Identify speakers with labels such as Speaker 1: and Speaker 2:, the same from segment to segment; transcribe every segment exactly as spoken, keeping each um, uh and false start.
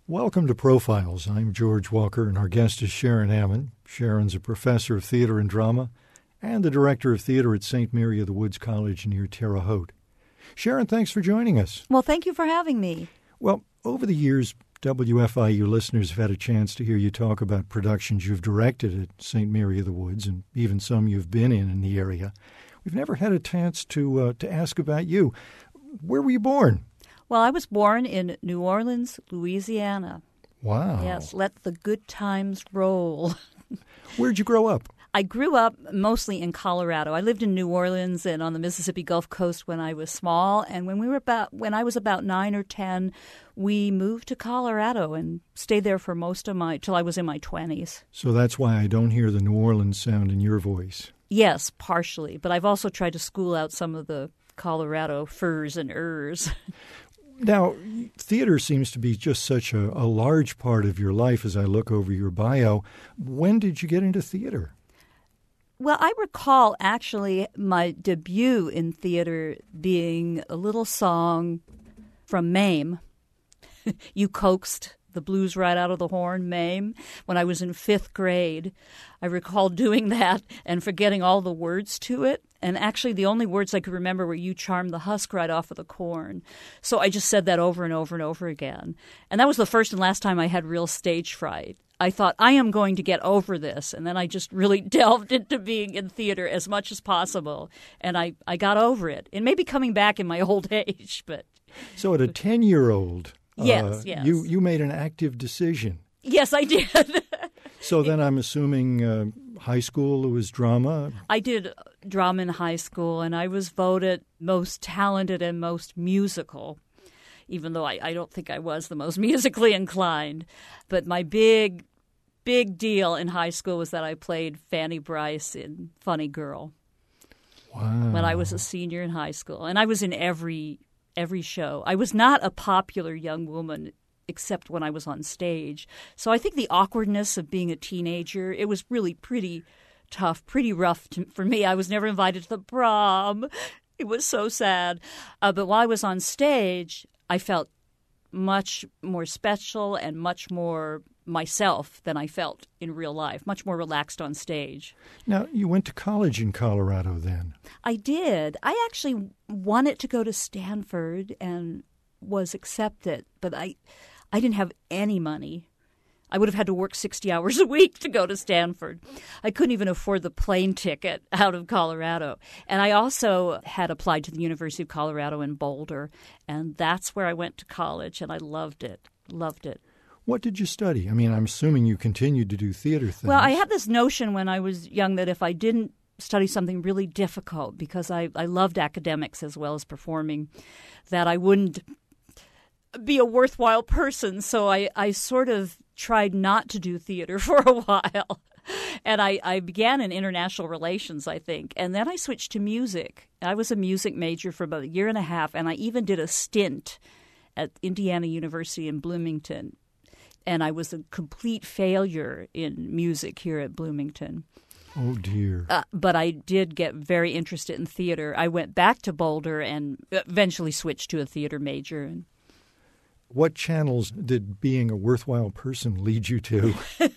Speaker 1: Welcome to Profiles. I'm George Walker, and our guest is Sharon Ammon. Sharon's a professor of theater and drama and the director of theater at Saint Mary of the Woods College near Terre Haute. Sharon, thanks for joining us.
Speaker 2: Well, thank you for having me.
Speaker 1: Well, over the years, W F I U listeners have had a chance to hear you talk about productions you've directed at Saint Mary of the Woods, and even some you've been in in the area. We've never had a chance to uh, to ask about you. Where were you born?
Speaker 2: Well, I was born in New Orleans, Louisiana.
Speaker 1: Wow.
Speaker 2: Yes, let the good times roll.
Speaker 1: Where'd you grow up?
Speaker 2: I grew up mostly in Colorado. I lived in New Orleans and on the Mississippi Gulf Coast when I was small, and when we were about when I was about nine or ten, we moved to Colorado and stayed there for most of my till I was in my twenties.
Speaker 1: So that's why I don't hear the New Orleans sound in your voice.
Speaker 2: Yes, partially, but I've also tried to school out some of the Colorado furs and ers.
Speaker 1: Now, theater seems to be just such a, a large part of your life as I look over your bio. When did you get into theater?
Speaker 2: Well, I recall actually my debut in theater being a little song from Mame. You coaxed the blues right out of the horn, Mame, when I was in fifth grade. I recall doing that and forgetting all the words to it. And actually the only words I could remember were "you charmed the husk right off of the corn." So I just said that over and over and over again. And that was the first and last time I had real stage fright. I thought, I am going to get over this. And then I just really delved into being in theater as much as possible. And I, I got over it. It may be coming back in my old age, but...
Speaker 1: So at a ten-year-old,
Speaker 2: yes,
Speaker 1: uh,
Speaker 2: yes.
Speaker 1: You, you made an active decision.
Speaker 2: Yes, I did.
Speaker 1: So then I'm assuming uh, high school it was drama?
Speaker 2: I did drama in high school, and I was voted most talented and most musical, even though I, I don't think I was the most musically inclined. But my big, big deal in high school was that I played Fanny Brice in Funny Girl.
Speaker 1: Wow.
Speaker 2: When I was a senior in high school. And I was in every every show. I was not a popular young woman except when I was on stage. So I think the awkwardness of being a teenager, it was really pretty tough, pretty rough to, for me. I was never invited to the prom. It was so sad. Uh, but while I was on stage, I felt much more special and much more myself than I felt in real life, much more relaxed on stage.
Speaker 1: Now, you went to college in Colorado then.
Speaker 2: I did. I actually wanted to go to Stanford and was accepted, but I, I didn't have any money. I would have had to work sixty hours a week to go to Stanford. I couldn't even afford the plane ticket out of Colorado. And I also had applied to the University of Colorado in Boulder, and that's where I went to college, and I loved it, loved it.
Speaker 1: What did you study? I mean, I'm assuming you continued to do theater things.
Speaker 2: Well, I had this notion when I was young that if I didn't study something really difficult, because I, I loved academics as well as performing, that I wouldn't be a worthwhile person. So I, I sort of tried not to do theater for a while. And I, I began in international relations, I think. And then I switched to music. I was a music major for about a year and a half, and I even did a stint at Indiana University in Bloomington. And I was a complete failure in music here at Bloomington.
Speaker 1: Oh, dear.
Speaker 2: Uh, but I did get very interested in theater. I went back to Boulder and eventually switched to a theater major. And
Speaker 1: what channels did being a worthwhile person lead you to?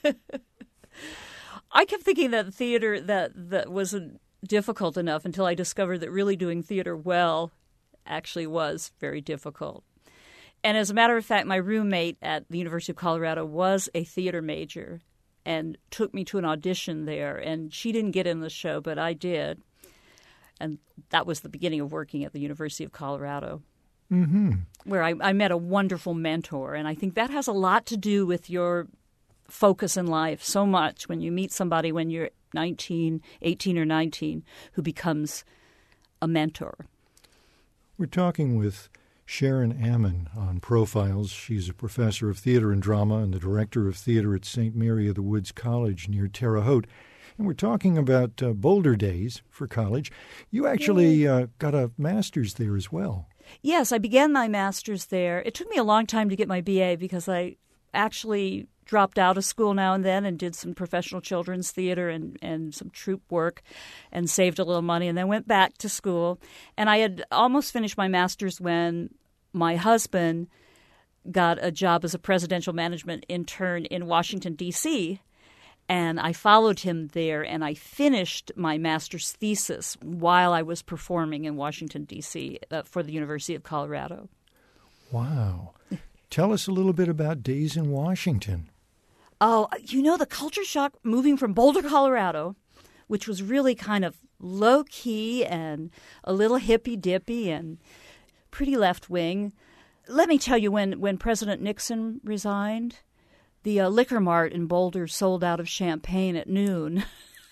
Speaker 2: I kept thinking that theater that, that wasn't difficult enough until I discovered that really doing theater well actually was very difficult. And as a matter of fact, my roommate at the University of Colorado was a theater major and took me to an audition there. And she didn't get in the show, but I did. And that was the beginning of working at the University of Colorado,
Speaker 1: mm-hmm.
Speaker 2: where I, I met a wonderful mentor. And I think that has a lot to do with your focus in life so much when you meet somebody when you're nineteen, eighteen or nineteen who becomes a mentor.
Speaker 1: We're talking with Sharon Ammon on Profiles. She's a professor of theater and drama and the director of theater at Saint Mary of the Woods College near Terre Haute. And we're talking about uh, Boulder days for college. You actually uh, got a master's there as well.
Speaker 2: Yes, I began my master's there. It took me a long time to get my B A because I actually dropped out of school now and then and did some professional children's theater and, and some troupe work and saved a little money and then went back to school. And I had almost finished my master's when my husband got a job as a presidential management intern in Washington, D C, and I followed him there, and I finished my master's thesis while I was performing in Washington, D C uh, for the University of Colorado.
Speaker 1: Wow. Tell us a little bit about Days in Washington.
Speaker 2: Oh, you know, the culture shock moving from Boulder, Colorado, which was really kind of low-key and a little hippy-dippy and pretty left-wing. Let me tell you, when, when President Nixon resigned, the uh, liquor mart in Boulder sold out of champagne at noon.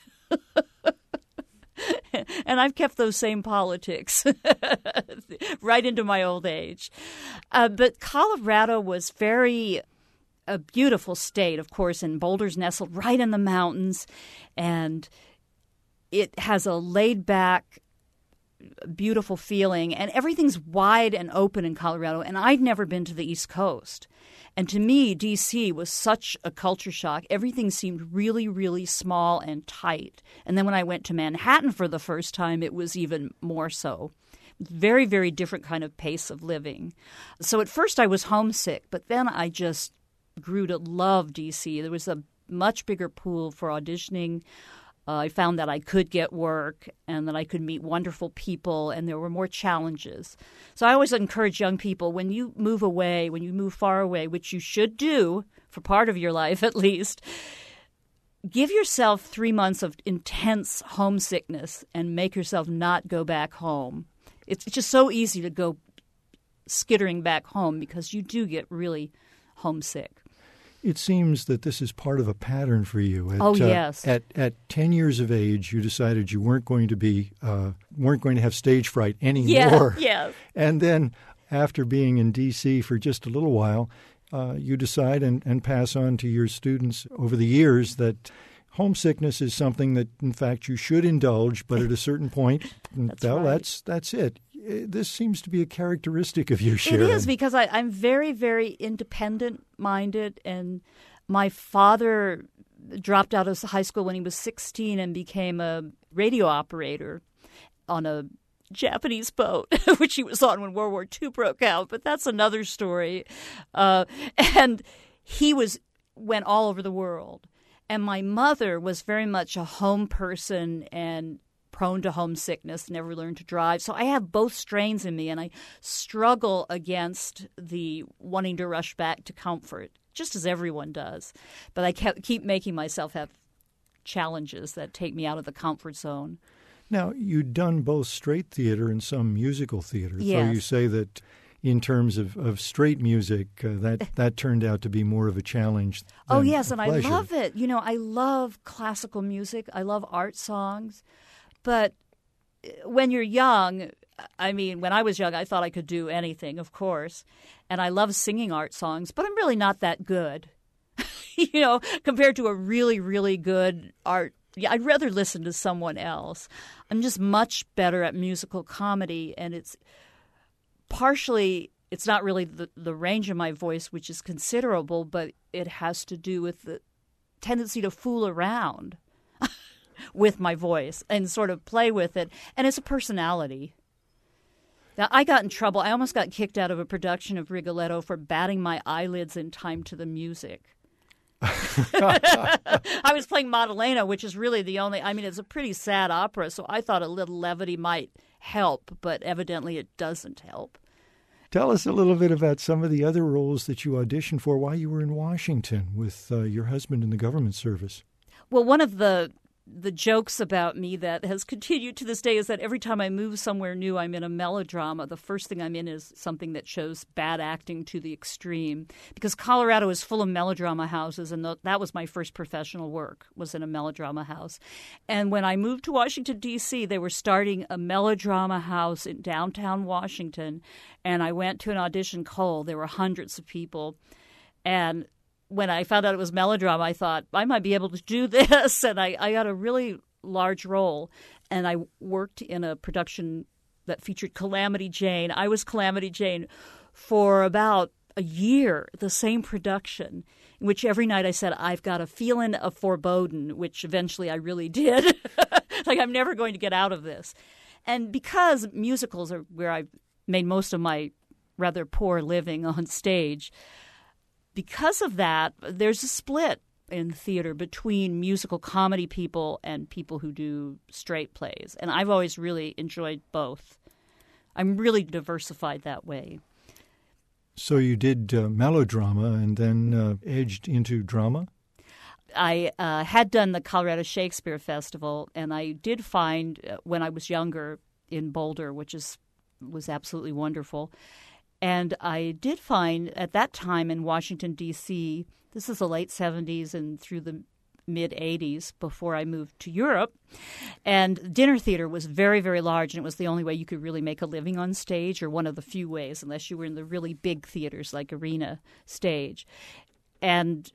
Speaker 2: And I've kept those same politics right into my old age. Uh, but Colorado was very a beautiful state, of course, and Boulder's nestled right in the mountains, and it has a laid-back, beautiful feeling, and everything's wide and open in Colorado, and I'd never been to the East Coast. And to me, D C was such a culture shock. Everything seemed really, really small and tight. And then when I went to Manhattan for the first time, it was even more so. Very, very different kind of pace of living. So at first I was homesick, but then I just grew to love D C. There was a much bigger pool for auditioning. Uh, I found that I could get work and that I could meet wonderful people, and there were more challenges. So I always encourage young people, when you move away, when you move far away, which you should do for part of your life at least, give yourself three months of intense homesickness and make yourself not go back home. It's just so easy to go skittering back home because you do get really homesick.
Speaker 1: It seems that this is part of a pattern for you. At,
Speaker 2: oh yes.
Speaker 1: Uh, at at ten years of age, you decided you weren't going to be uh, weren't going to have stage fright anymore.
Speaker 2: Yeah, yeah.
Speaker 1: And then, after being in D C for just a little while, uh, you decide and, and pass on to your students over the years that homesickness is something that, in fact, you should indulge, but at a certain point,
Speaker 2: that's
Speaker 1: well,
Speaker 2: right.
Speaker 1: that's that's it. This seems to be a characteristic of you, Sharon.
Speaker 2: It is, because I, I'm very, very independent-minded, and my father dropped out of high school when he was sixteen and became a radio operator on a Japanese boat, which he was on when World War Two broke out, but that's another story. Uh, and he was went all over the world. And my mother was very much a home person and prone to homesickness, never learned to drive. So I have both strains in me, and I struggle against the wanting to rush back to comfort, just as everyone does. But I kept, keep making myself have challenges that take me out of the comfort zone.
Speaker 1: Now, you'd done both straight theater and some musical theater.
Speaker 2: Yes.
Speaker 1: So you say that in terms of, of straight music, uh, that, that turned out to be more of a challenge than
Speaker 2: Oh, yes,
Speaker 1: a
Speaker 2: and
Speaker 1: pleasure.
Speaker 2: I love it. You know, I love classical music. I love art songs. But when you're young, I mean, when I was young, I thought I could do anything, of course. And I love singing art songs, but I'm really not that good, you know, compared to a really, really good art. Yeah, I'd rather listen to someone else. I'm just much better at musical comedy, and it's partially, it's not really the, the range of my voice, which is considerable, but it has to do with the tendency to fool around with my voice and sort of play with it. And it's a personality. Now, I got in trouble. I almost got kicked out of a production of Rigoletto for batting my eyelids in time to the music. I was playing Maddalena, which is really the only, I mean, it's a pretty sad opera, so I thought a little levity might help, but evidently it doesn't help.
Speaker 1: Tell us a little bit about some of the other roles that you auditioned for while you were in Washington with uh, your husband in the government service.
Speaker 2: Well, one of the the jokes about me that has continued to this day is that every time I move somewhere new, I'm in a melodrama. The first thing I'm in is something that shows bad acting to the extreme, because Colorado is full of melodrama houses, and that was my first professional work, was in a melodrama house. And when I moved to Washington, D C, they were starting a melodrama house in downtown Washington, and I went to an audition cold. There were hundreds of people, and when I found out it was melodrama, I thought, I might be able to do this. And I, I got a really large role. And I worked in a production that featured Calamity Jane. I was Calamity Jane for about a year, the same production, in which every night I said, I've got a feeling of foreboding, which eventually I really did. Like, I'm never going to get out of this. And because musicals are where I've made most of my rather poor living on stage. Because of that, there's a split in theater between musical comedy people and people who do straight plays. And I've always really enjoyed both. I'm really diversified that way.
Speaker 1: So you did uh, melodrama and then uh, edged into drama?
Speaker 2: I uh, had done the Colorado Shakespeare Festival, and I did find uh, when I was younger in Boulder, which is was absolutely wonderful, and I did find at that time in Washington, D C, this is the late seventies and through the mid-eighties before I moved to Europe, and dinner theater was very, very large, and it was the only way you could really make a living on stage, or one of the few ways, unless you were in the really big theaters like Arena Stage. And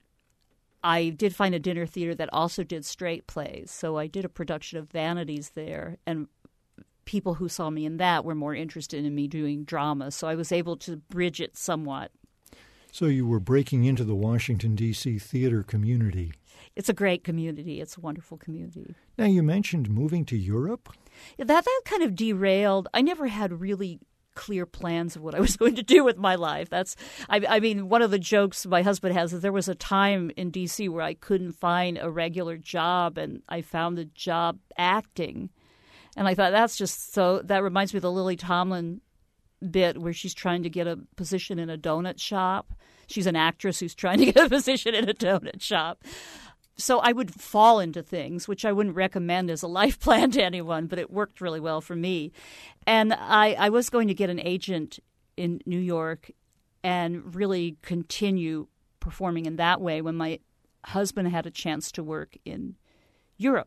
Speaker 2: I did find a dinner theater that also did straight plays, so I did a production of Vanities there, and people who saw me in that were more interested in me doing drama, so I was able to bridge it somewhat.
Speaker 1: So you were breaking into the Washington, D C theater community.
Speaker 2: It's a great community. It's a wonderful community.
Speaker 1: Now, you mentioned moving to Europe?
Speaker 2: Yeah, that, that kind of derailed. I never had really clear plans of what I was going to do with my life. That's, I, I mean, one of the jokes my husband has is there was a time in D C where I couldn't find a regular job, and I found a job acting. And I thought, that's just so, that reminds me of the Lily Tomlin bit where she's trying to get a position in a donut shop. She's an actress who's trying to get a position in a donut shop. So I would fall into things, which I wouldn't recommend as a life plan to anyone, but it worked really well for me. And I, I was going to get an agent in New York and really continue performing in that way when my husband had a chance to work in Europe.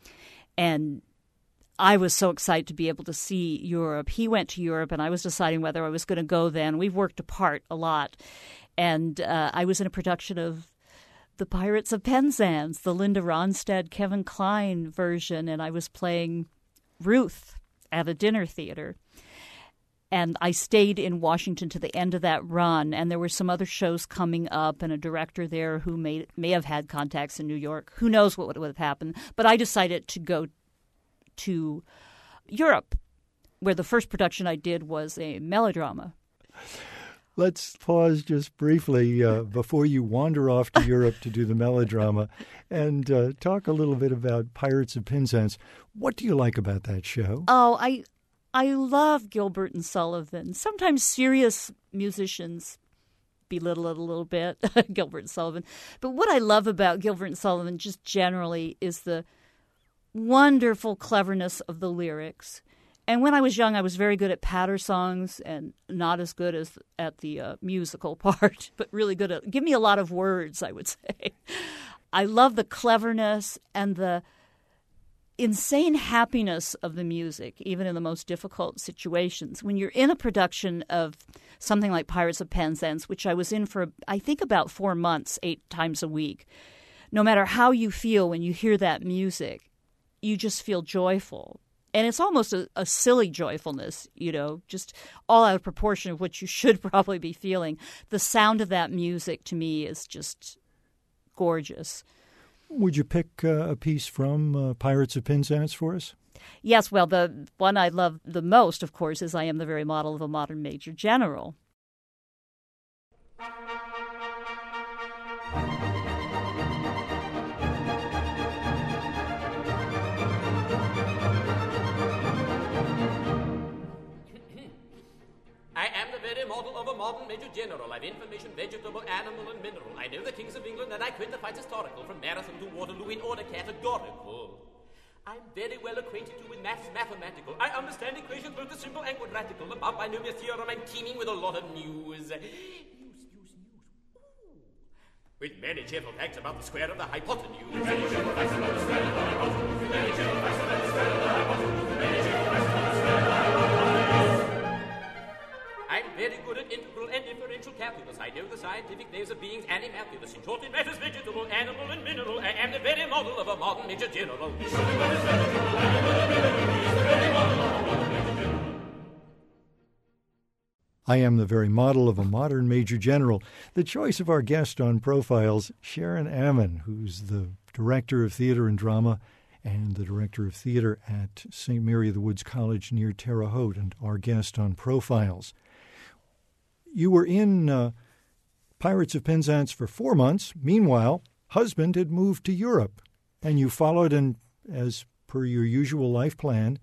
Speaker 2: And I was so excited to be able to see Europe. He went to Europe, and I was deciding whether I was going to go then. We've worked apart a lot. And uh, I was in a production of The Pirates of Penzance, the Linda Ronstadt, Kevin Kline version, and I was playing Ruth at a dinner theater. And I stayed in Washington to the end of that run, and there were some other shows coming up and a director there who may, may have had contacts in New York. Who knows what would have happened. But I decided to go to Europe, where the first production I did was a melodrama.
Speaker 1: Let's pause just briefly uh, before you wander off to Europe to do the melodrama and uh, talk a little bit about Pirates of Penzance. What do you like about that show?
Speaker 2: Oh, I I love Gilbert and Sullivan. Sometimes serious musicians belittle it a little bit, Gilbert and Sullivan. But what I love about Gilbert and Sullivan just generally is the wonderful cleverness of the lyrics. And when I was young, I was very good at patter songs and not as good as at the uh, musical part, but really good at, give me a lot of words, I would say. I love the cleverness and the insane happiness of the music, even in the most difficult situations. When you're in a production of something like Pirates of Penzance, which I was in for, I think, about four months, eight times a week, no matter how you feel when you hear that music, you just feel joyful. And it's almost a, a silly joyfulness, you know, just all out of proportion of what you should probably be feeling. The sound of that music to me is just gorgeous.
Speaker 1: Would you pick uh, a piece from uh, Pirates of Penzance for us?
Speaker 2: Yes, well, the one I love the most, of course, is I Am the Very Model of a Modern Major General.
Speaker 3: Model of a modern major general. I've information, vegetable, animal, and mineral. I know the kings of England, and I quit the fights historical, from Marathon to Waterloo in order categorical. I'm very well acquainted too with maths mathematical. I understand equations both the simple and quadratical. About binomial theorem, I'm teeming with a lot of news. News, news, news. Ooh. With many cheerful facts about the square of the hypotenuse. Many cheerful facts about the square of the hypotenuse. Many cheerful facts about the square of the hypotenuse. Many cheerful facts about the square of the hypotenuse. I'm very good at integral and differential calculus. I know the scientific names of beings animalculous. In short, in matters vegetable, animal, and mineral, I am the very model of a modern major general.
Speaker 1: I am the very model of a modern major general. The choice of our guest on Profiles, Sharon Ammon, who's the director of theater and drama and the director of theater at Saint Mary of the Woods College near Terre Haute, and our guest on Profiles. you were in uh, Pirates of Penzance for four months. Meanwhile, husband had moved to Europe, and you followed, and as per your usual life plan.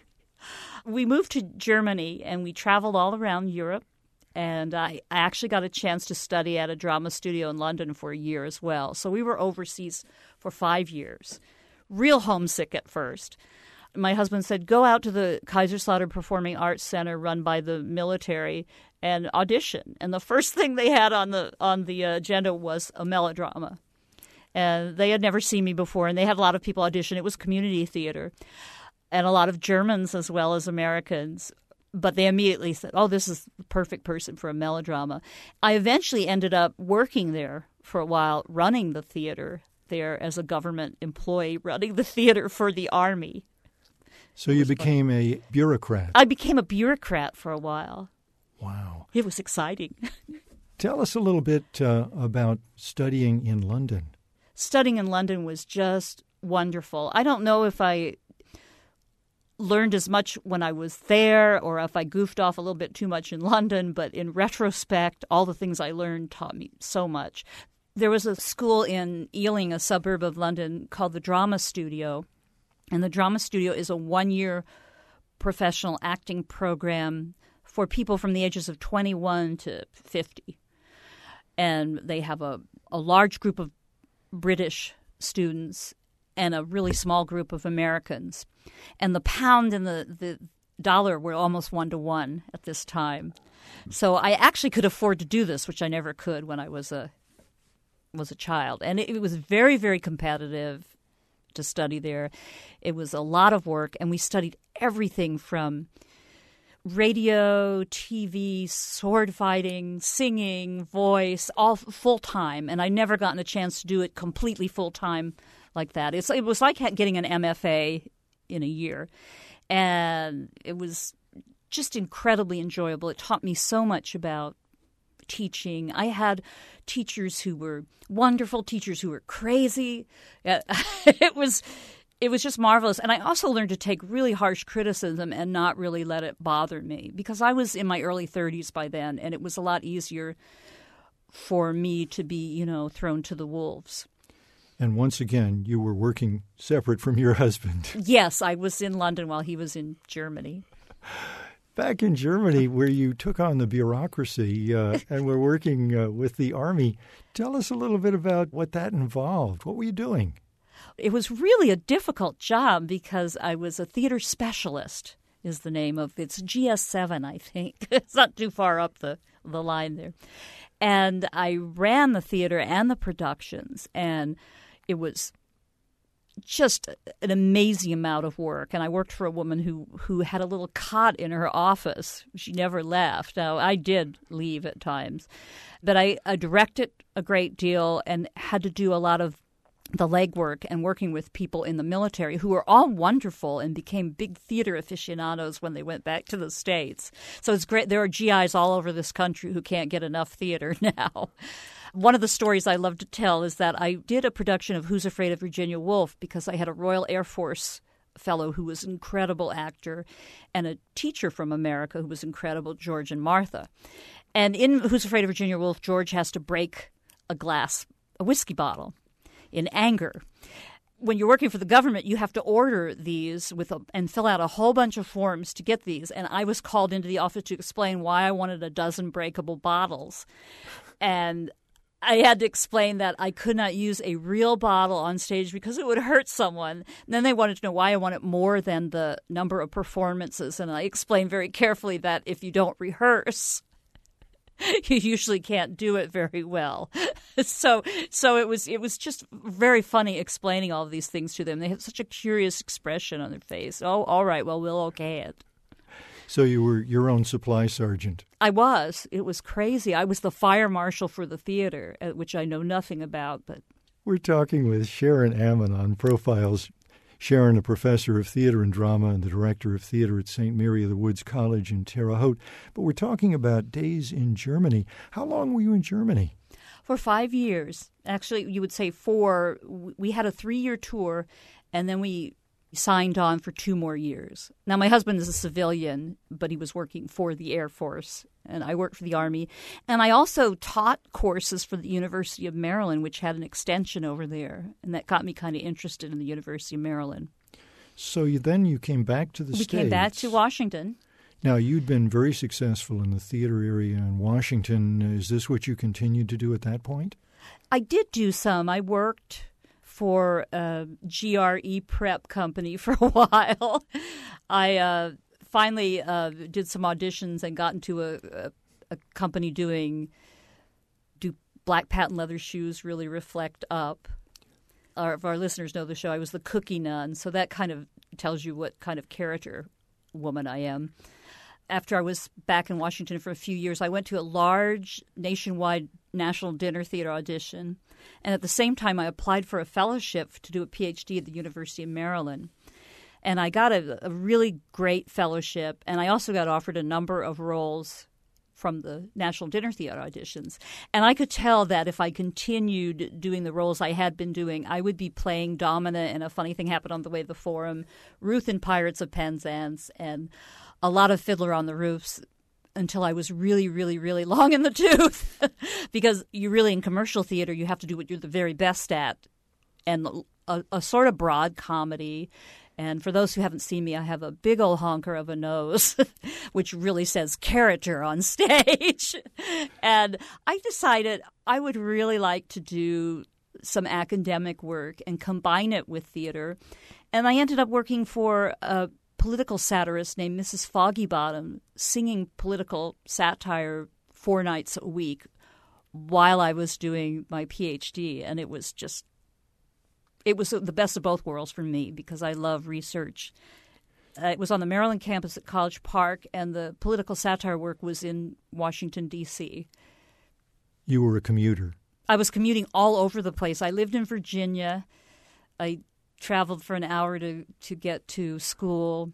Speaker 2: We moved to Germany, and we traveled all around Europe. And I actually got a chance to study at a drama studio in London for a year as well. So we were overseas for five years. Real homesick at first. My husband said, go out to the Kaiserslautern Performing Arts Center run by the military and audition. And the first thing they had on the on the agenda was a melodrama. And they had never seen me before, and they had a lot of people audition. It was community theater, and a lot of Germans as well as Americans. But they immediately said, oh, this is the perfect person for a melodrama. I eventually ended up working there for a while, running the theater there as a government employee, running the theater for the Army.
Speaker 1: So you became fun. a bureaucrat.
Speaker 2: I became a bureaucrat for a while.
Speaker 1: Wow.
Speaker 2: It was exciting.
Speaker 1: Tell us a little bit uh, about studying in London.
Speaker 2: Studying in London was just wonderful. I don't know if I learned as much when I was there or if I goofed off a little bit too much in London, but in retrospect, all the things I learned taught me so much. There was a school in Ealing, a suburb of London, called the Drama Studio. And the Drama Studio is a one-year professional acting program for people from the ages of twenty-one to fifty. And they have a, a large group of British students and a really small group of Americans. And the pound and the, the dollar were almost one-to-one at this time. So I actually could afford to do this, which I never could when I was a was a child. And it, it was very, very competitive to study there. It was a lot of work, and we studied everything from radio, T V, sword fighting, singing, voice, all full-time. And I never gotten a chance to do it completely full-time like that. It's, it was like getting an M F A in a year. And it was just incredibly enjoyable. It taught me so much about teaching. I had teachers who were wonderful, teachers who were crazy. It was it was just marvelous. And I also learned to take really harsh criticism and not really let it bother me, because I was in my early thirties by then, and it was a lot easier for me to be, you know, thrown to the wolves.
Speaker 1: And once again, you were working separate from your husband.
Speaker 2: Yes, I was in London while he was in Germany.
Speaker 1: Back in Germany, where you took on the bureaucracy uh, and were working uh, with the Army, tell us a little bit about what that involved. What were you doing?
Speaker 2: It was really a difficult job because I was a theater specialist, is the name of it. It's G S seven, I think. It's not too far up the, the line there. And I ran the theater and the productions, and it was just an amazing amount of work. And I worked for a woman who, who had a little cot in her office. She never left. Now, I did leave at times. But I, I directed a great deal and had to do a lot of the legwork and working with people in the military who were all wonderful and became big theater aficionados when they went back to the States. So it's great. There are G Is all over this country who can't get enough theater now. One of the stories I love to tell is that I did a production of Who's Afraid of Virginia Woolf because I had a Royal Air Force fellow who was an incredible actor and a teacher from America who was incredible, George and Martha. And in Who's Afraid of Virginia Woolf, George has to break a glass, a whiskey bottle, in anger. When you're working for the government, you have to order these with a, and fill out a whole bunch of forms to get these. And I was called into the office to explain why I wanted a dozen breakable bottles. And I had to explain that I could not use a real bottle on stage because it would hurt someone. And then they wanted to know why I wanted more than the number of performances. And I explained very carefully that if you don't rehearse, you usually can't do it very well. So so it was it was just very funny explaining all of these things to them. They had such a curious expression on their face. Oh, all right, well, we'll okay it.
Speaker 1: So you were your own supply sergeant.
Speaker 2: I was. It was crazy. I was the fire marshal for the theater, which I know nothing about. But
Speaker 1: we're talking with Sharon Ammon on Profiles. Sharon, a professor of theater and drama and the director of theater at Saint Mary of the Woods College in Terre Haute. But we're talking about days in Germany. How long were you in Germany?
Speaker 2: For five years. Actually, you would say four. We had a three-year tour, and then we signed on for two more years. Now, my husband is a civilian, but he was working for the Air Force, and I worked for the Army. And I also taught courses for the University of Maryland, which had an extension over there, and that got me kind of interested in the University of Maryland.
Speaker 1: So you, then you came back to the
Speaker 2: we
Speaker 1: States.
Speaker 2: We came back to Washington.
Speaker 1: Now, you'd been very successful in the theater area in Washington. Is this what you continued to do at that point?
Speaker 2: I did do some. I worked for a G R E prep company for a while. I uh, finally uh, did some auditions and got into a, a, a company doing do black patent leather shoes really reflect up. Our, if our listeners know the show, I was the cookie nun, so that kind of tells you what kind of character woman I am. After I was back in Washington for a few years, I went to a large nationwide National Dinner Theater audition. And at the same time, I applied for a fellowship to do a P H D at the University of Maryland. And I got a, a really great fellowship. And I also got offered a number of roles from the National Dinner Theater auditions. And I could tell that if I continued doing the roles I had been doing, I would be playing Domina in A Funny Thing Happened on the Way to the Forum, Ruth in Pirates of Penzance, and a lot of Fiddler on the Roofs until I was really, really, really long in the tooth. Because you really, in commercial theater, you have to do what you're the very best at. And a, a sort of broad comedy. And for those who haven't seen me, I have a big old honker of a nose, which really says character on stage. And I decided I would really like to do some academic work and combine it with theater. And I ended up working for a political satirist named Missus Foggy Bottom, singing political satire four nights a week while I was doing my P H D. And it was just It was the best of both worlds for me because I love research. Uh, it was on the Maryland campus at College Park, and the political satire work was in Washington, D C
Speaker 1: You were a commuter.
Speaker 2: I was commuting all over the place. I lived in Virginia. I traveled for an hour to, to get to school.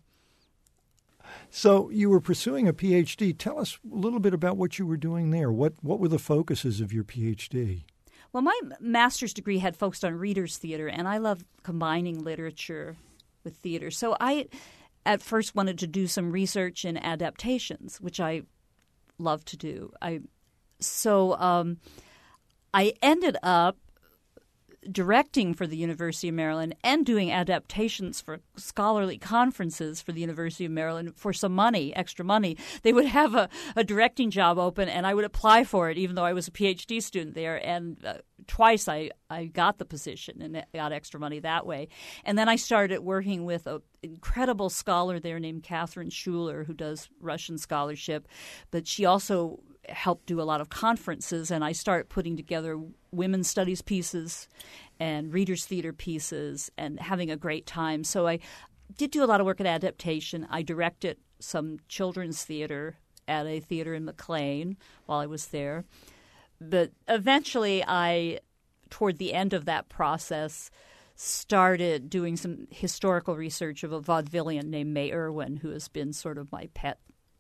Speaker 1: So you were pursuing a P H D. Tell us a little bit about what you were doing there. What, what were the focuses of your P H D?
Speaker 2: Well, my master's degree had focused on readers' theater, and I love combining literature with theater. So I at first wanted to do some research in adaptations, which I love to do. I So um, I ended up directing for the University of Maryland and doing adaptations for scholarly conferences for the University of Maryland for some money, extra money. They would have a, a directing job open, and I would apply for it, even though I was a P H D student there. And uh, twice I, I got the position and got extra money that way. And then I started working with an incredible scholar there named Catherine Schuler, who does Russian scholarship. But she also helped do a lot of conferences, and I started putting together women's studies pieces and readers' theater pieces and having a great time. So I did do a lot of work at adaptation. I directed some children's theater at a theater in McLean while I was there. But eventually I, toward the end of that process, started doing some historical research of a vaudevillian named May Irwin, who has been sort of my pet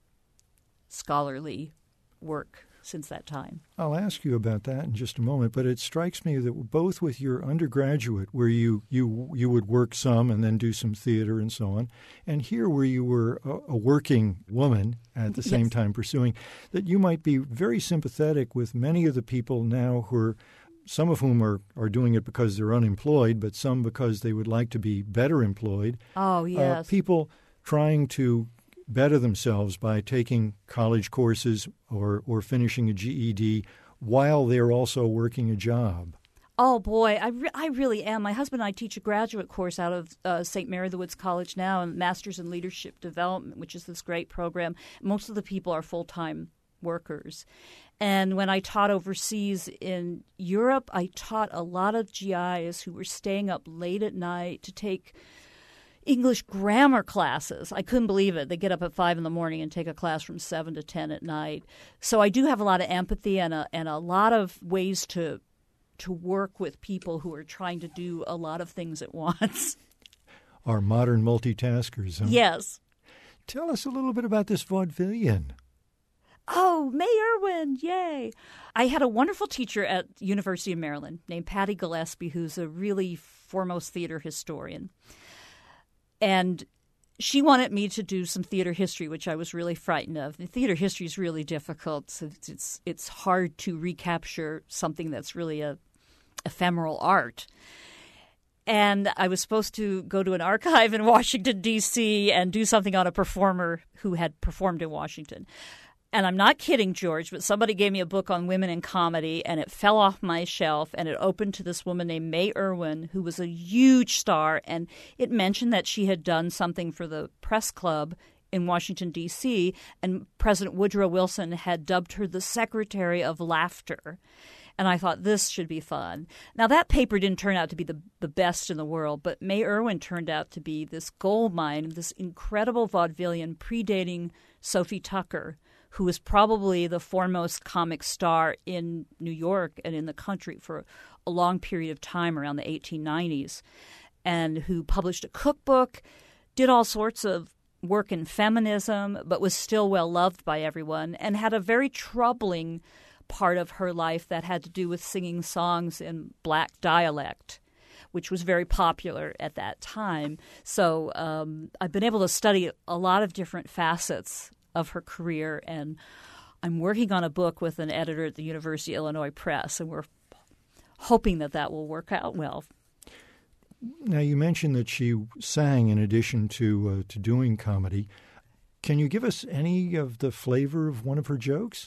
Speaker 2: scholarly work since that time.
Speaker 1: I'll ask you about that in just a moment, but it strikes me that both with your undergraduate, where you, you, you would work some and then do some theater and so on, and here where you were a, a working woman at the same yes. time pursuing, that you might be very sympathetic with many of the people now who are, some of whom are, are doing it because they're unemployed, but some because they would like to be better employed.
Speaker 2: Oh, yes.
Speaker 1: Uh, people trying to better themselves by taking college courses or, or finishing a G E D while they're also working a job.
Speaker 2: Oh, boy, I, re- I really am. My husband and I teach a graduate course out of uh, Saint Mary of the Woods College now, and Masters in Leadership Development, which is this great program. Most of the people are full-time workers. And when I taught overseas in Europe, I taught a lot of G Is who were staying up late at night to take English grammar classes. I couldn't believe it. They get up at five in the morning and take a class from seven to ten at night. So I do have a lot of empathy and a, and a lot of ways to to work with people who are trying to do a lot of things at once.
Speaker 1: Our modern multitaskers, huh?
Speaker 2: Yes.
Speaker 1: Tell us a little bit about this vaudevillian.
Speaker 2: Oh, May Irwin, yay. I had a wonderful teacher at University of Maryland named Patty Gillespie, who's a really foremost theater historian. And she wanted me to do some theater history, which I was really frightened of. The theater history is really difficult. So it's, it's it's hard to recapture something that's really a ephemeral art. And I was supposed to go to an archive in Washington, D C and do something on a performer who had performed in Washington. And I'm not kidding, George, but somebody gave me a book on women in comedy, and it fell off my shelf, and it opened to this woman named May Irwin, who was a huge star, and it mentioned that she had done something for the press club in Washington, D C, and President Woodrow Wilson had dubbed her the Secretary of Laughter. And I thought, this should be fun. Now, that paper didn't turn out to be the, the best in the world, but May Irwin turned out to be this gold mine, this incredible vaudevillian predating Sophie Tucker, who was probably the foremost comic star in New York and in the country for a long period of time around the eighteen nineties, and who published a cookbook, did all sorts of work in feminism, but was still well-loved by everyone, and had a very troubling part of her life that had to do with singing songs in black dialect, which was very popular at that time. So um, I've been able to study a lot of different facets of her career, and I'm working on a book with an editor at the University of Illinois Press, and we're hoping that that will work out well.
Speaker 1: Now, you mentioned that she sang in addition to uh, to doing comedy. Can you give us any of the flavor of one of her jokes?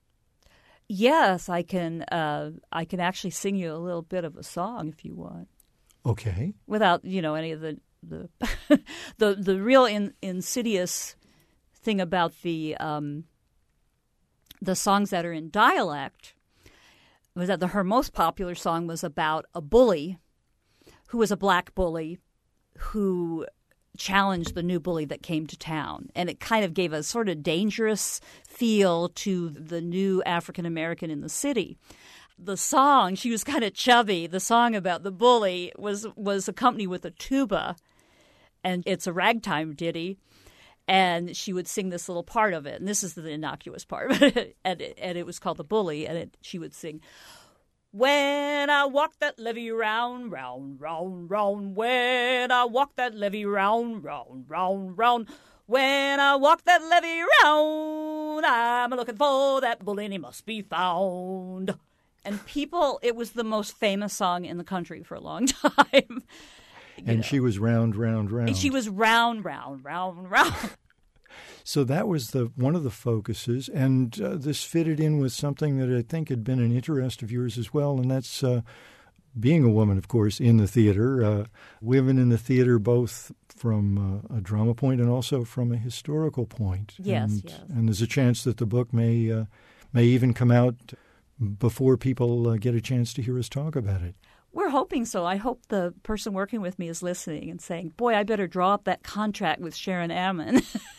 Speaker 2: Yes, I can. Uh, I can actually sing you a little bit of a song if you want.
Speaker 1: Okay.
Speaker 2: Without, you know, any of the the the, the real in, insidious thing about the um, the songs that are in dialect was that the, her most popular song was about a bully who was a black bully who challenged the new bully that came to town. And it kind of gave a sort of dangerous feel to the new African American in the city. The song, she was kind of chubby. The song about the bully was was accompanied with a tuba, and it's a ragtime ditty. And she would sing this little part of it, and this is the innocuous part of it, and, it and it was called The Bully, and it, she would sing, "When I walk that levee round, round, round, round, when I walk that levee round, round, round, round, when I walk that levee round, I'm looking for that bully and he must be found." And people, it was the most famous song in the country for a long time.
Speaker 1: And
Speaker 2: know.
Speaker 1: she was round, round, round.
Speaker 2: And she was round, round, round, round.
Speaker 1: So that was the one of the focuses, and uh, this fitted in with something that I think had been an interest of yours as well, and that's uh, being a woman, of course, in the theater, uh, women in the theater both from uh, a drama point and also from a historical point.
Speaker 2: Yes,
Speaker 1: and,
Speaker 2: yes.
Speaker 1: And there's a chance that the book may uh, may even come out before people uh, get a chance to hear us talk about it.
Speaker 2: We're hoping so. I hope the person working with me is listening and saying, boy, I better draw up that contract with Sharon Ammon.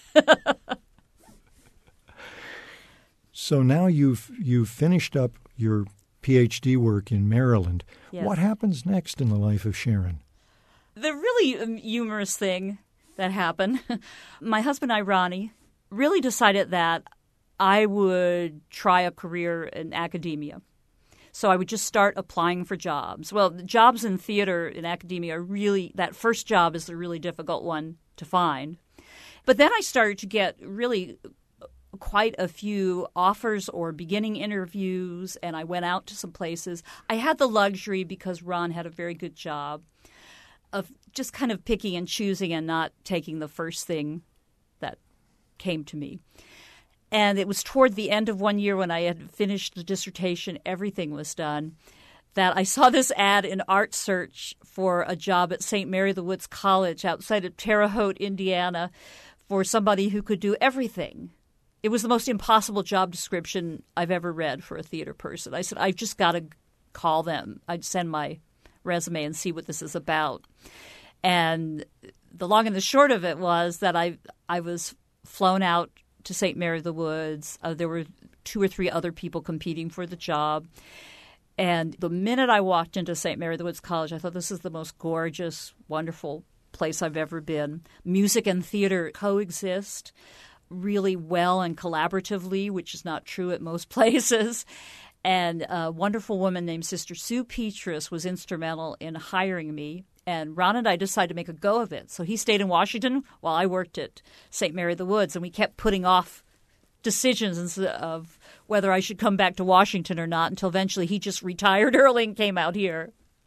Speaker 1: So now you've you've finished up your P H D work in Maryland.
Speaker 2: Yes.
Speaker 1: What happens next in the life of Sharon?
Speaker 2: The really um, humorous thing that happened, my husband and I, Ronnie, really decided that I would try a career in academia. So I would just start applying for jobs. Well, the jobs in theater in academia are really – that first job is a really difficult one to find. But then I started to get really quite a few offers or beginning interviews, and I went out to some places. I had the luxury, because Ron had a very good job, of just kind of picking and choosing and not taking the first thing that came to me. And it was toward the end of one year when I had finished the dissertation, everything was done, that I saw this ad in Art Search for a job at Saint Mary of the Woods College outside of Terre Haute, Indiana, for somebody who could do everything. It was the most impossible job description I've ever read for a theater person. I said, I've just got to call them. I'd send my resume and see what this is about. And the long and the short of it was that I I was flown out to Saint Mary of the Woods. Uh, there were two or three other people competing for the job. And the minute I walked into Saint Mary of the Woods College, I thought, this is the most gorgeous, wonderful place I've ever been. Music and theater coexist really well and collaboratively, which is not true at most places. And a wonderful woman named Sister Sue Petrus was instrumental in hiring me. And Ron and I decided to make a go of it. So he stayed in Washington while I worked at Saint Mary of the Woods, and we kept putting off decisions of whether I should come back to Washington or not until eventually he just retired early and came out here.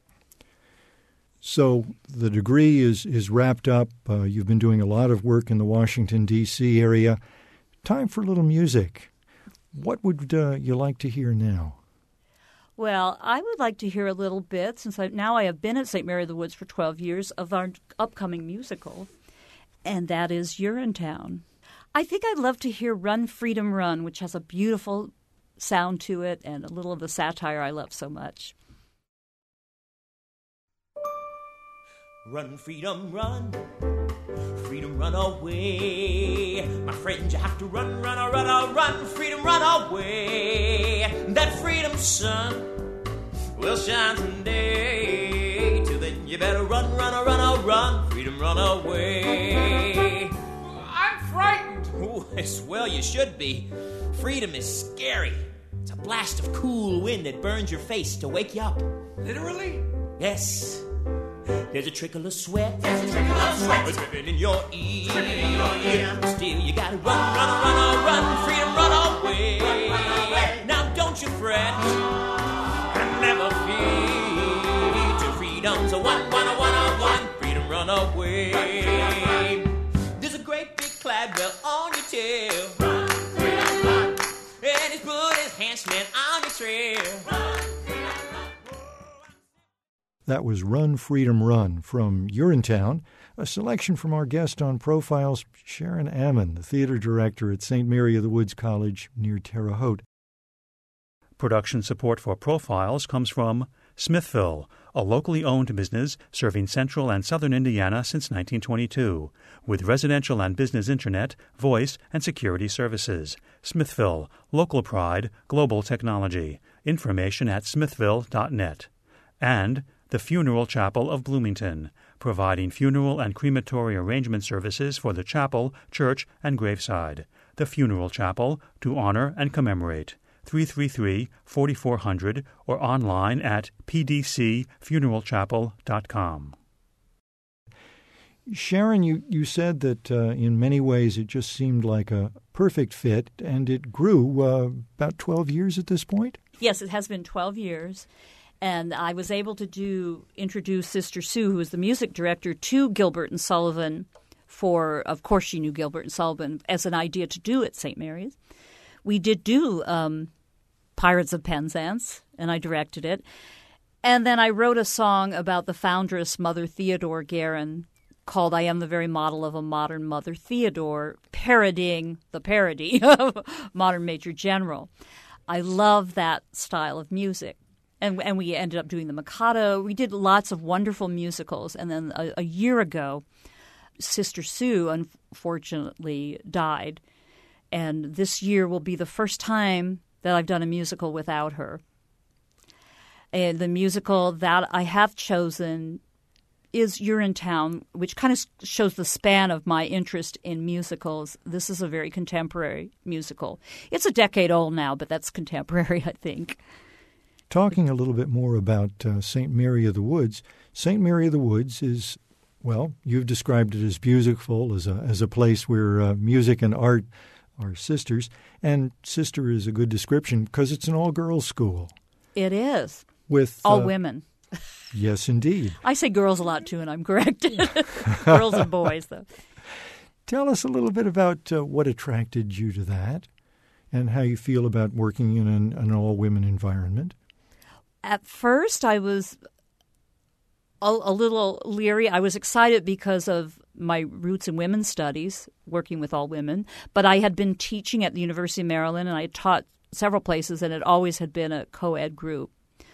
Speaker 1: So the degree is, is wrapped up. Uh, you've been doing a lot of work in the Washington, D C area. Time for a little music. What would uh, you like to hear now?
Speaker 2: Well, I would like to hear a little bit, since I, now I have been at Saint Mary of the Woods for twelve years, of our upcoming musical, and that is Urinetown. I think I'd love to hear Run, Freedom, Run, which has a beautiful sound to it and a little of the satire I love so much.
Speaker 4: Run, freedom, run, freedom, run away. My friend, you have to run, run, run, run, run, freedom, run away. That freedom sun will shine someday. Till then, you better run, run, run, run, freedom, run away.
Speaker 5: I'm frightened.
Speaker 4: Oh, well, you should be. Freedom is scary. It's a blast of cool wind that burns your face to wake you up.
Speaker 5: Literally?
Speaker 4: Yes. There's a trickle of sweat.
Speaker 5: There's a trickle of sweat.
Speaker 4: Dripping in your ear.
Speaker 5: Dripping in your ear.
Speaker 4: Still, you gotta run, run, run, run, freedom, run away.
Speaker 5: Run, run away.
Speaker 4: Now, don't you fret and never fear. Your freedom's a one, one, a one, a one. Freedom, run away. Run, there's a great big cloud bell on your tail.
Speaker 5: Run, freedom, run.
Speaker 4: And he's put his henchmen on your trail.
Speaker 5: Run, freedom, run.
Speaker 1: That was Run, Freedom, Run from Urinetown, a selection from our guest on Profiles, Sharon Ammon, the theater director at Saint Mary of the Woods College near Terre Haute.
Speaker 6: Production support for Profiles comes from Smithville, a locally owned business serving central and southern Indiana since nineteen twenty-two, with residential and business internet, voice, and security services. Smithville, local pride, global technology. Information at smithville dot net. And the Funeral Chapel of Bloomington, providing funeral and crematory arrangement services for the chapel, church, and graveside. The Funeral Chapel, to honor and commemorate. three three three, four four zero zero or online at p d c funeral chapel dot com.
Speaker 1: Sharon, you, you said that uh, in many ways it just seemed like a perfect fit, and it grew uh, about twelve years at this point?
Speaker 2: Yes, it has been twelve years. And I was able to do introduce Sister Sue, who is the music director, to Gilbert and Sullivan for, of course she knew Gilbert and Sullivan, as an idea to do at Saint Mary's. We did do um, Pirates of Penzance, and I directed it. And then I wrote a song about the foundress, Mother Theodore Guerin, called I Am the Very Model of a Modern Mother Theodore, parodying the parody of Modern Major General. I love that style of music. And and we ended up doing the Mikado. We did lots of wonderful musicals. And then a, a year ago, Sister Sue unfortunately died. And this year will be the first time that I've done a musical without her. And the musical that I have chosen is Urinetown, which kind of shows the span of my interest in musicals. This is a very contemporary musical. It's a decade old now, but that's contemporary, I think.
Speaker 1: Talking a little bit more about uh, Saint Mary of the Woods, Saint Mary of the Woods is, well, you've described it as beautiful, as a, as a place where uh, music and art are sisters. And sister is a good description because it's an all-girls school.
Speaker 2: It is.
Speaker 1: With
Speaker 2: all
Speaker 1: uh,
Speaker 2: women.
Speaker 1: Yes, indeed.
Speaker 2: I say girls a lot, too, and I'm correct. Girls and boys, though.
Speaker 1: Tell us a little bit about uh, what attracted you to that and how you feel about working in an, an all-women environment.
Speaker 2: At first, I was a, a little leery. I was excited because of my roots in women's studies, working with all women. But I had been teaching at the University of Maryland, and I had taught several places, and it always had been a co-ed group.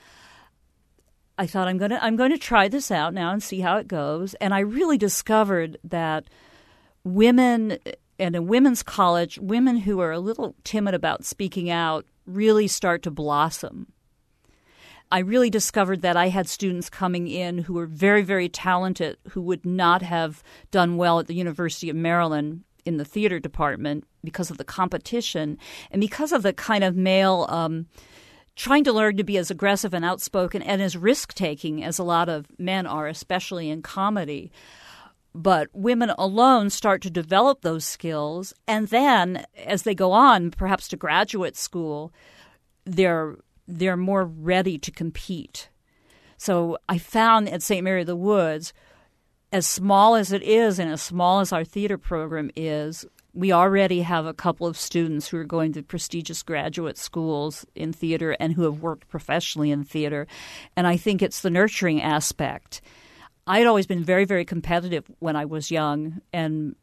Speaker 2: I thought, I'm going to I'm going to try this out now and see how it goes. And I really discovered that women in a women's college, women who are a little timid about speaking out, really start to blossom. I really discovered that I had students coming in who were very, very talented, who would not have done well at the University of Maryland in the theater department because of the competition and because of the kind of male um, trying to learn to be as aggressive and outspoken and as risk-taking as a lot of men are, especially in comedy. But women alone start to develop those skills, and then as they go on, perhaps to graduate school, they're they're more ready to compete. So I found at Saint Mary of the Woods, as small as it is and as small as our theater program is, we already have a couple of students who are going to prestigious graduate schools in theater and who have worked professionally in theater. And I think it's the nurturing aspect. I'd always been very, very competitive when I was young. And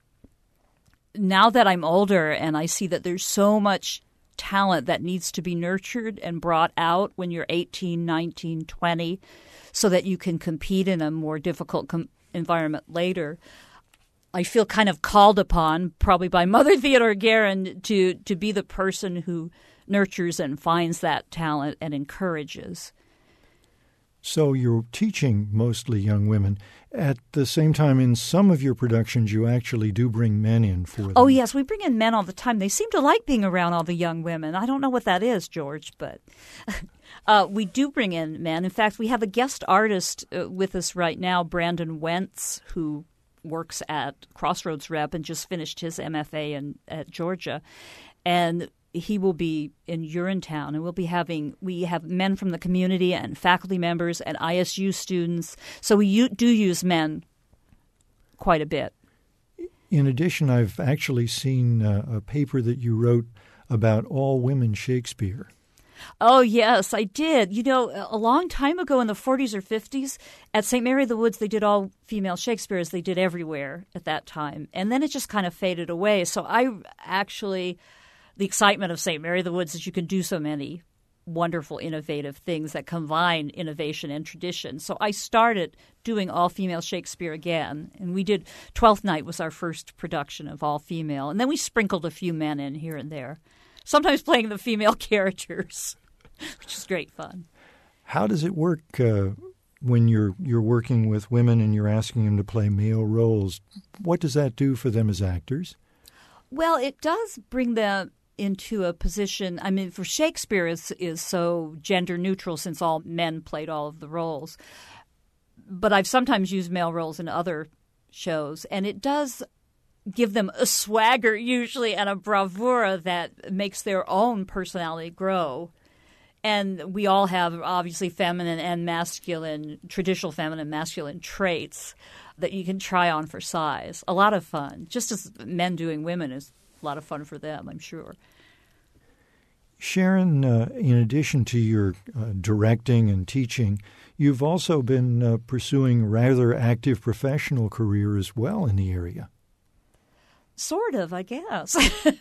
Speaker 2: now that I'm older and I see that there's so much talent that needs to be nurtured and brought out when you're eighteen, nineteen, twenty, so that you can compete in a more difficult com- environment later, I feel kind of called upon, probably by Mother Theodore Guerin, to, to be the person who nurtures and finds that talent and encourages.
Speaker 1: So you're teaching mostly young women. At the same time, in some of your productions, you actually do bring men in for them.
Speaker 2: Oh, yes, we bring in men all the time. They seem to like being around all the young women. I don't know what that is, George, but uh, we do bring in men. In fact, we have a guest artist uh, with us right now, Brandon Wentz, who works at Crossroads Rep and just finished his M F A in, at Georgia. And he will be in Urinetown, and we'll be having we have men from the community and faculty members and I S U students. So we u- do use men quite a bit.
Speaker 1: In addition, I've actually seen uh, a paper that you wrote about all women Shakespeare.
Speaker 2: Oh, yes, I did. You know, a long time ago in the forties or fifties, at Saint Mary of the Woods, they did all female Shakespeare as they did everywhere at that time. And then it just kind of faded away. So I actually... The excitement of Saint Mary of the Woods is you can do so many wonderful, innovative things that combine innovation and tradition. So I started doing all-female Shakespeare again, and we did Twelfth Night was our first production of all-female, and then we sprinkled a few men in here and there, sometimes playing the female characters, which is great fun.
Speaker 1: How does it work uh, when you're you're working with women and you're asking them to play male roles? What does that do for them as actors?
Speaker 2: Well, it does bring them into a position, I mean, for Shakespeare is is so gender neutral since all men played all of the roles. But I've sometimes used male roles in other shows, and it does give them a swagger usually and a bravura that makes their own personality grow. And we all have obviously feminine and masculine, traditional feminine and masculine traits that you can try on for size. A lot of fun. Just as men doing women is a lot of fun for them, I'm sure.
Speaker 1: Sharon, uh, in addition to your uh, directing and teaching, you've also been uh, pursuing a rather active professional career as well in the area.
Speaker 2: Sort of, I guess.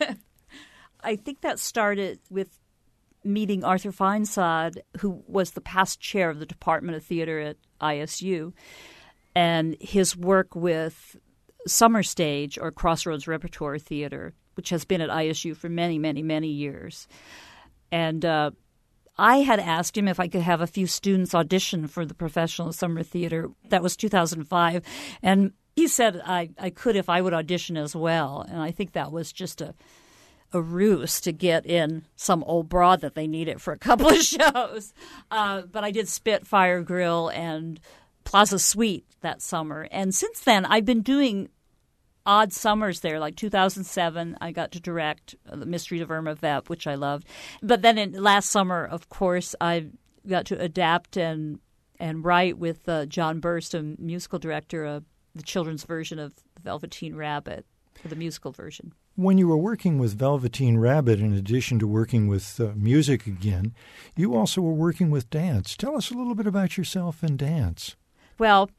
Speaker 2: I think that started with meeting Arthur Feinsod, who was the past chair of the Department of Theater at I S U, and his work with Summer Stage, or Crossroads Repertoire Theater, which has been at I S U for many, many, many years. And uh, I had asked him if I could have a few students audition for the Professional Summer Theater. That was two thousand five. And he said I, I could if I would audition as well. And I think that was just a, a ruse to get in some old broad that they needed for a couple of shows. Uh, but I did Spitfire Grill and Plaza Suite that summer. And since then, I've been doing odd summers there. Like two thousand seven, I got to direct The Mysteries of Irma Vep, which I loved. But then in, last summer, of course, I got to adapt and and write with uh, John Burst, a musical director, uh, the children's version of Velveteen Rabbit, for the musical version.
Speaker 1: When you were working with Velveteen Rabbit, in addition to working with uh, music again, you also were working with dance. Tell us a little bit about yourself and dance.
Speaker 2: Well,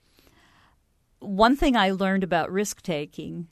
Speaker 2: one thing I learned about risk-taking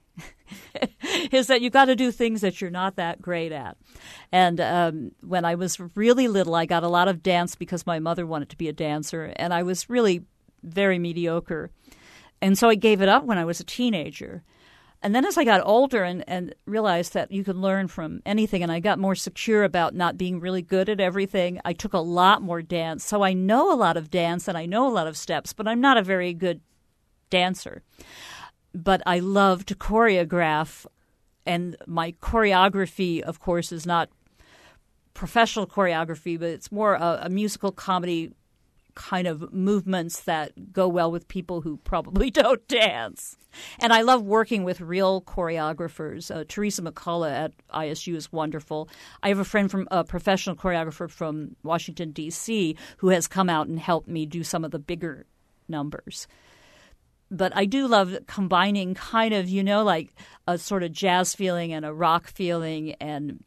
Speaker 2: is that you got to do things that you're not that great at. And um, when I was really little, I got a lot of dance because my mother wanted to be a dancer, and I was really very mediocre. And so I gave it up when I was a teenager. And then as I got older and, and realized that you can learn from anything, and I got more secure about not being really good at everything, I took a lot more dance. So I know a lot of dance and I know a lot of steps, but I'm not a very good dancer. But I love to choreograph, and my choreography, of course, is not professional choreography, but it's more a, a musical comedy kind of movements that go well with people who probably don't dance. And I love working with real choreographers. Uh, Teresa McCullough at I S U is wonderful. I have a friend from a professional choreographer from Washington, D C, who has come out and helped me do some of the bigger numbers. But I do love combining kind of, you know, like a sort of jazz feeling and a rock feeling and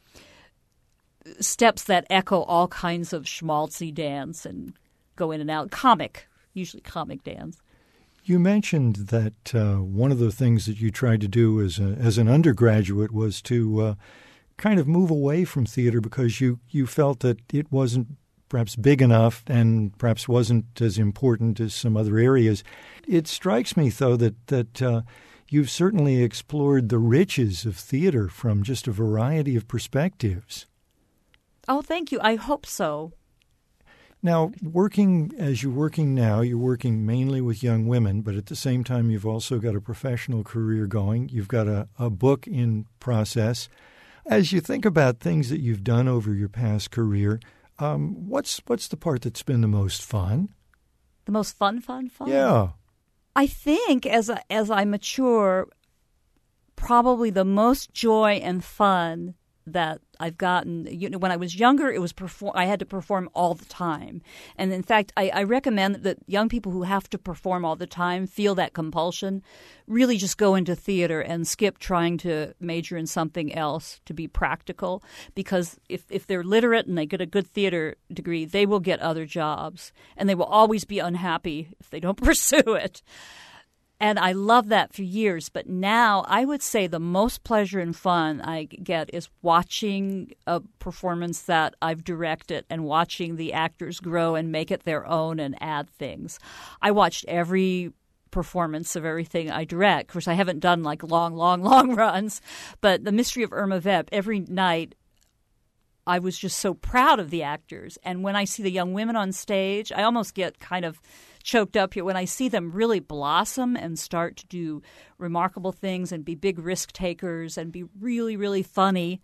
Speaker 2: steps that echo all kinds of schmaltzy dance and go in and out. Comic, usually comic dance.
Speaker 1: You mentioned that uh, one of the things that you tried to do as, a, as an undergraduate was to uh, kind of move away from theater because you, you felt that it wasn't perhaps big enough and perhaps wasn't as important as some other areas. It strikes me, though, that, that uh, you've certainly explored the riches of theater from just a variety of perspectives.
Speaker 2: Oh, thank you. I hope so.
Speaker 1: Now, working as you're working now, you're working mainly with young women, but at the same time, you've also got a professional career going. You've got a, a book in process. As you think about things that you've done over your past career, um, what's what's the part that's been the most fun?
Speaker 2: The most fun, fun, fun?
Speaker 1: Yeah.
Speaker 2: I think as I, as I mature, probably the most joy and fun that I've gotten, you know, when I was younger, it was perform. I had to perform all the time, and in fact, I, I recommend that young people who have to perform all the time feel that compulsion, really just go into theater and skip trying to major in something else to be practical. Because if if they're literate and they get a good theater degree, they will get other jobs, and they will always be unhappy if they don't pursue it. And I love that for years. But now I would say the most pleasure and fun I get is watching a performance that I've directed and watching the actors grow and make it their own and add things. I watched every performance of everything I direct. Of course, I haven't done like long, long, long runs. But The Mystery of Irma Vep, every night I was just so proud of the actors. And when I see the young women on stage, I almost get kind of choked up here when I see them really blossom and start to do remarkable things and be big risk takers and be really, really funny.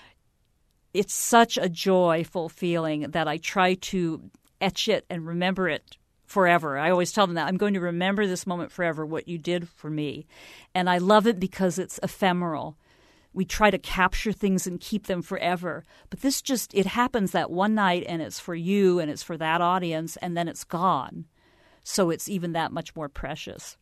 Speaker 2: It's such a joyful feeling that I try to etch it and remember it forever. I always tell them that I'm going to remember this moment forever, what you did for me. And I love it because it's ephemeral. We try to capture things and keep them forever. But this just, it happens that one night and it's for you and it's for that audience and then it's gone. So it's even that much more precious.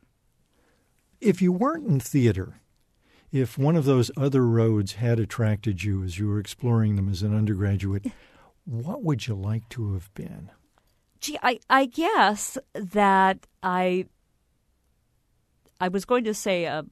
Speaker 1: If you weren't in theater, if one of those other roads had attracted you as you were exploring them as an undergraduate, what would you like to have been?
Speaker 2: Gee, I, I guess that I I was going to say a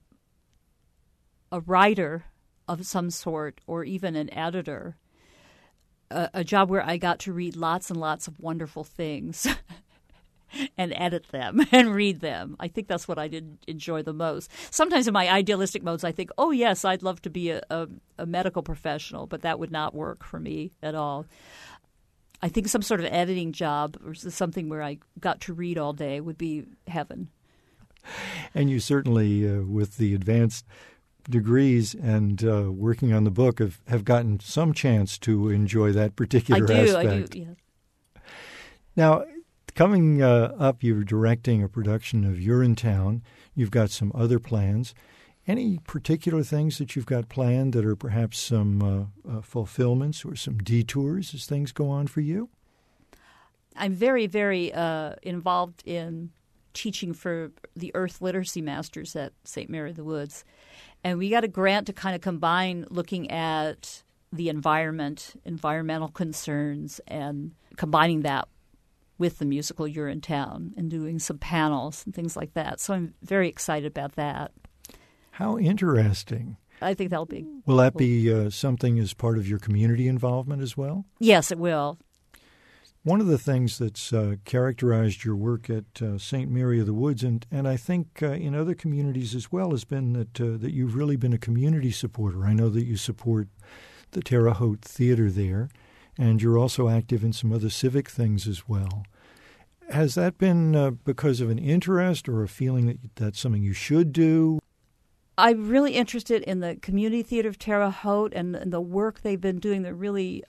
Speaker 2: a writer of some sort or even an editor, a, a job where I got to read lots and lots of wonderful things. And edit them and read them. I think that's what I did enjoy the most. Sometimes in my idealistic modes, I think, oh, yes, I'd love to be a, a, a medical professional, but that would not work for me at all. I think some sort of editing job or something where I got to read all day would be heaven.
Speaker 1: And you certainly, uh, with the advanced degrees and uh, working on the book, have, have gotten some chance to enjoy that particular
Speaker 2: I do,
Speaker 1: aspect.
Speaker 2: I do, yeah.
Speaker 1: Now, coming uh, up, you're directing a production of Urinetown. You've got some other plans. Any particular things that you've got planned that are perhaps some uh, uh, fulfillments or some detours as things go on for you?
Speaker 2: I'm very, very uh, involved in teaching for the Earth Literacy Masters at Saint Mary of the Woods. And we got a grant to kind of combine looking at the environment, environmental concerns, and combining that with the musical Urinetown and doing some panels and things like that. So I'm very excited about that.
Speaker 1: How interesting.
Speaker 2: I think that'll be
Speaker 1: Will that be uh, something as part of your community involvement as well?
Speaker 2: Yes, it will.
Speaker 1: One of the things that's uh, characterized your work at uh, Saint Mary of the Woods, and, and I think uh, in other communities as well, has been that uh, that you've really been a community supporter. I know that you support the Terre Haute Theater there, and you're also active in some other civic things as well. Has that been uh, because of an interest or a feeling that that's something you should do?
Speaker 2: I'm really interested in the Community Theater of Terre Haute and, and the work they've been doing. They're really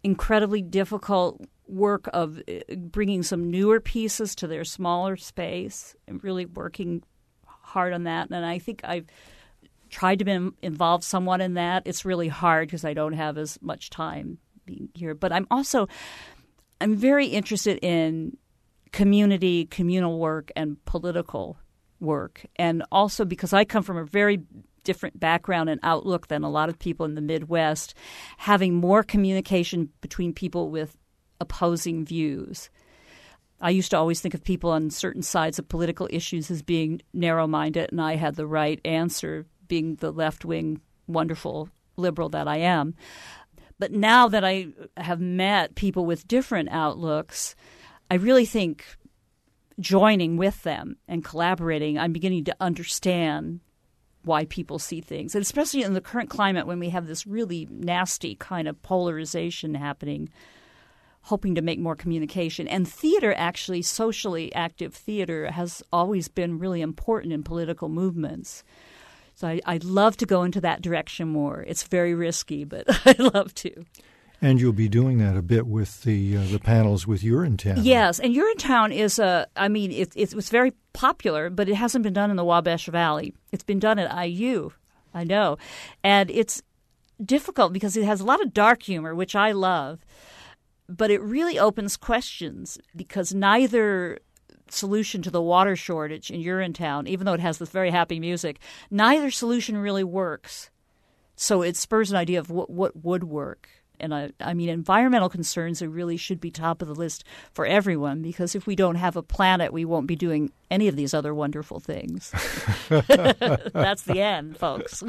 Speaker 2: incredibly difficult work of bringing some newer pieces to their smaller space and really working hard on that. And I think I've tried to be involved somewhat in that. It's really hard because I don't have as much time being here. But I'm also I'm very interested in community, communal work, and political work. And also because I come from a very different background and outlook than a lot of people in the Midwest, having more communication between people with opposing views. I used to always think of people on certain sides of political issues as being narrow-minded, and I had the right answer, being the left-wing, wonderful liberal that I am. But now that I have met people with different outlooks, I really think joining with them and collaborating, I'm beginning to understand why people see things. And especially in the current climate when we have this really nasty kind of polarization happening, hoping to make more communication. And theater, actually, socially active theater, has always been really important in political movements. So I, I'd love to go into that direction more. It's very risky, but I'd love to.
Speaker 1: And you'll be doing that a bit with the uh, the panels with Urinetown.
Speaker 2: Yes, and Urinetown is a, I mean, it, it was very popular, but it hasn't been done in the Wabash Valley. It's been done at I U, I know. And it's difficult because it has a lot of dark humor, which I love, but it really opens questions because neither solution to the water shortage in Urinetown, even though it has this very happy music, neither solution really works. So it spurs an idea of what, what would work. And I, I mean, environmental concerns are really should be top of the list for everyone because if we don't have a planet, we won't be doing any of these other wonderful things. That's the end, folks.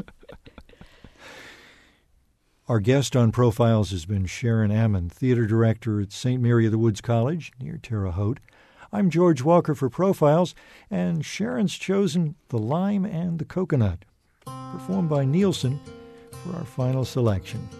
Speaker 1: Our guest on Profiles has been Sharon Ammon, theater director at Saint Mary of the Woods College near Terre Haute. I'm George Walker for Profiles, and Sharon's chosen The Lime and the Coconut, performed by Nielsen for our final selection.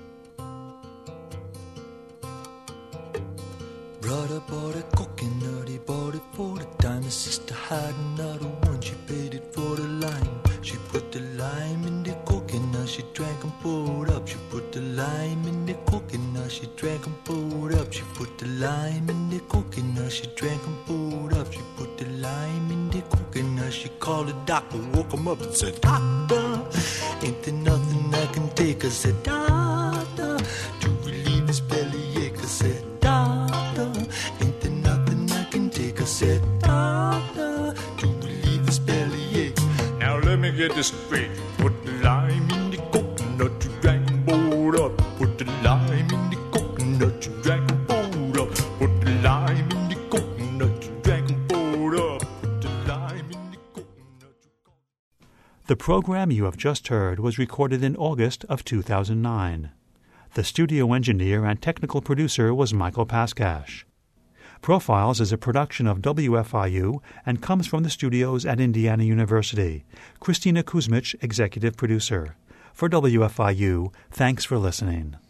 Speaker 7: Brother bought a coconut, he bought it for the time. His sister had another one, she paid it for the lime. She put the lime in the coconut, she drank and poured up. She put the lime in the coconut, she drank and poured up. She put the lime in the coconut, she drank and poured up. She put the lime in the coconut, she called the doctor, woke him up and said, Doctor, ain't there nothing I can take? I said, Doctor, to relieve his bellyache. I said, Doctor, ain't there nothing I can take? I said, Doctor, to relieve his bellyache. Now let me get this straight. Put the lime in the coconut, you drank and poured up. Put the lime in the coconut, you drank and poured up. Put the lime in the coconut, you drank and poured up. Put the lime in the coconut. You...
Speaker 6: The program you have just heard was recorded in August of two thousand nine. The studio engineer and technical producer was Michael Paskash. Profiles is a production of W F I U and comes from the studios at Indiana University. Christina Kuzmich, executive producer. For W F I U, thanks for listening.